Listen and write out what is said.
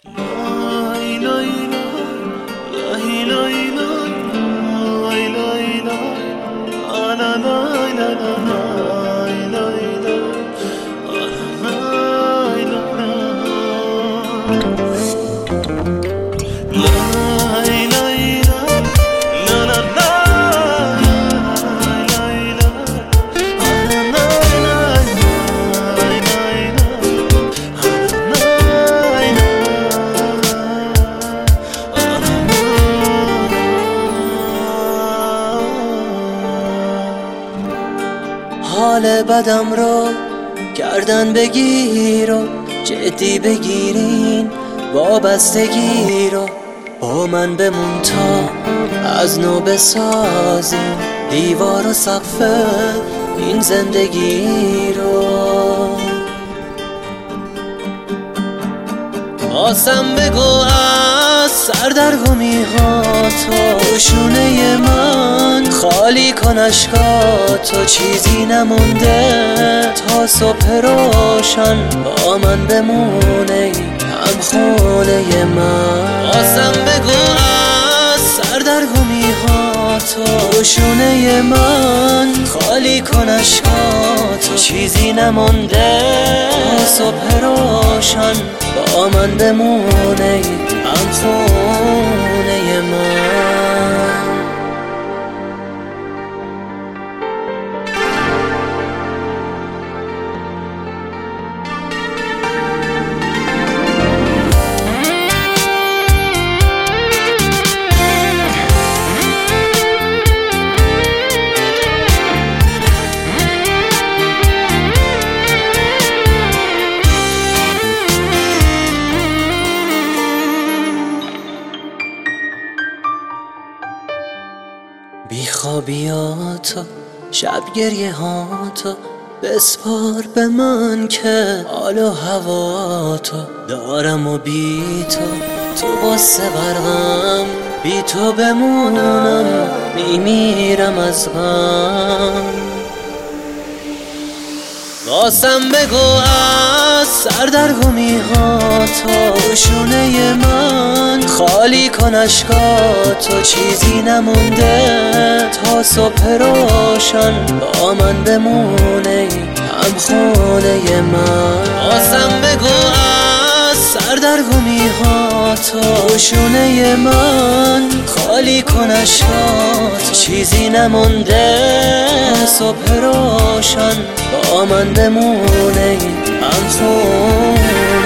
حال بدم رو گردن بگیر و جدی بگیرین وابستگی رو با من بمون تا از نو بسازیم دیوار و سقف این زندگی رو. آسم بگو از سردرگمی ها تو شونه من خالی کن اشکاتو، چیزی نمونده تا صبح روشن با من بمونه هم خونه من. آسم بگو از سردرگمی ها تو شونه من خالی کن اشکاتو، چیزی نمونده تا صبح روشن با من بمونه هم خونه من. بیخوابیاتو شب گریه هاتو بسپار به من که حال و هواتو دارم و بی تو باسه غرقم، بی تو بمونم میمیرم از غم. واسم بگو از سردرگمی ها تو شونه من خالی کن اشکاتو، چیزی نمونده تا صبح روشن با من بمونه هم خونه من. واسم بگو از سردرگمی ها تو شونه من خالی کن اشکاتو، چیزی نمونده تا صبح روشن با من بمونه هم خونه